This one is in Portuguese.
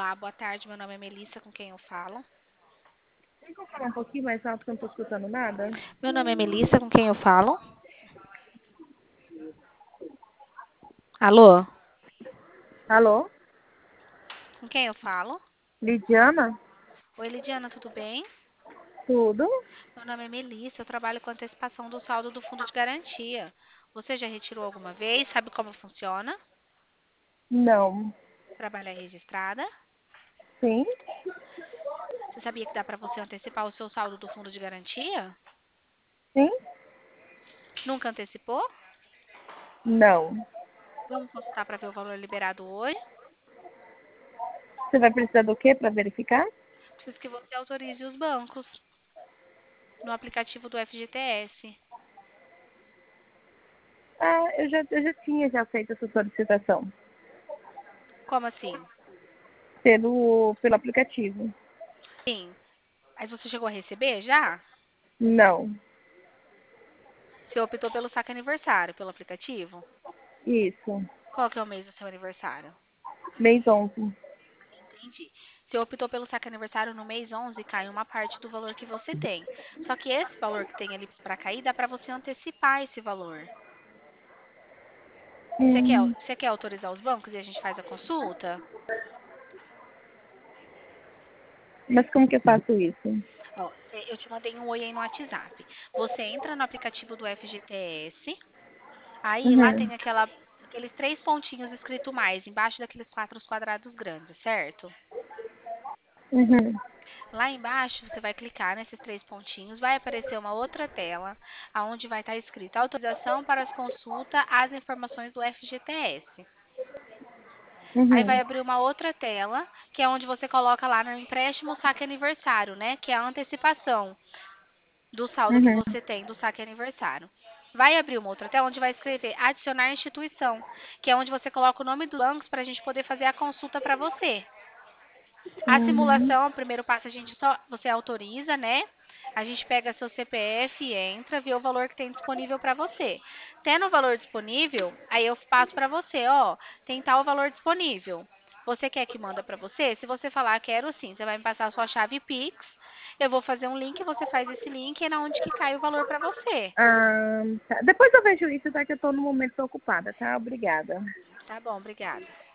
Olá, boa tarde. Meu nome é Melissa, com quem eu falo? Tem como falar um pouquinho mais alto que eu não tô escutando nada? Meu nome é Melissa, com quem eu falo? Alô? Alô? Com quem eu falo? Lidiana? Oi, Lidiana, tudo bem? Tudo? Meu nome é Melissa, eu trabalho com antecipação do saldo do fundo de garantia. Você já retirou alguma vez? Sabe como funciona? Não. Trabalha registrada? Sim? Você sabia que dá para você antecipar o seu saldo do fundo de garantia? Sim? Nunca antecipou? Não. Vamos consultar para ver o valor liberado hoje. Você vai precisar do quê para verificar? Preciso que você autorize os bancos no aplicativo do FGTS. Ah, eu já tinha já feito essa solicitação Como assim? pelo aplicativo. Sim. Mas você chegou a receber já? Não. Você optou pelo saque aniversário, pelo aplicativo? Isso. Qual que é o mês do seu aniversário? Mês 11. Entendi. Você optou pelo saque aniversário no mês 11, cai uma parte do valor que você tem. Só que esse valor que tem ali para cair, dá para você antecipar esse valor. Hum, Você quer autorizar os bancos e a gente faz a consulta? mas como que eu faço isso? Ó, eu te mandei um oi aí no WhatsApp. Você entra no aplicativo do FGTS, aí lá Uhum. tem aqueles três pontinhos escrito mais, embaixo daqueles quatro quadrados grandes, certo? Uhum. Lá embaixo, você vai clicar nesses três pontinhos, vai aparecer uma outra tela, onde vai estar escrito autorização para as consultas às informações do FGTS. Aí vai Uhum. abrir uma outra tela, que é onde você coloca lá no empréstimo saque aniversário, né? Que é a antecipação do saldo que Uhum. você tem do saque aniversário. Vai abrir uma outra tela onde vai escrever adicionar instituição, que é onde você coloca o nome dos bancos para a gente poder fazer a consulta para você. A Uhum. simulação, o primeiro passo, você autoriza, né? A gente pega seu CPF, entra, vê o valor que tem disponível para você. Tendo o valor disponível, aí eu passo para você, ó, tem tal valor disponível. Você quer que manda para você? Se você falar quero sim, você vai me passar a sua chave Pix. Eu vou fazer um link, você faz esse link e é na onde que cai o valor para você. Ah, tá. Depois eu vejo isso, tá? Que eu tô no momento tô ocupada, tá? Obrigada. Tá bom, obrigada.